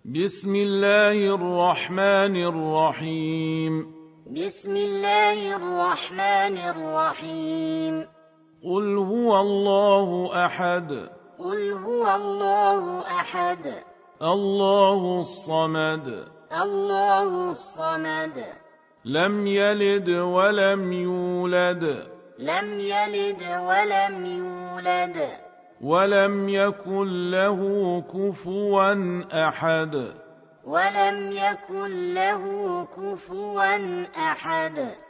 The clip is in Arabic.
بسم الله الرحمن الرحيم بسم الله الرحمن الرحيم قل هو الله أحد قل هو الله أحد الله الصمد الله الصمد لم يلد ولم يولد لم يلد ولم يولد ولم يكن له كفوا أحد ولم يكن له كفوا أحد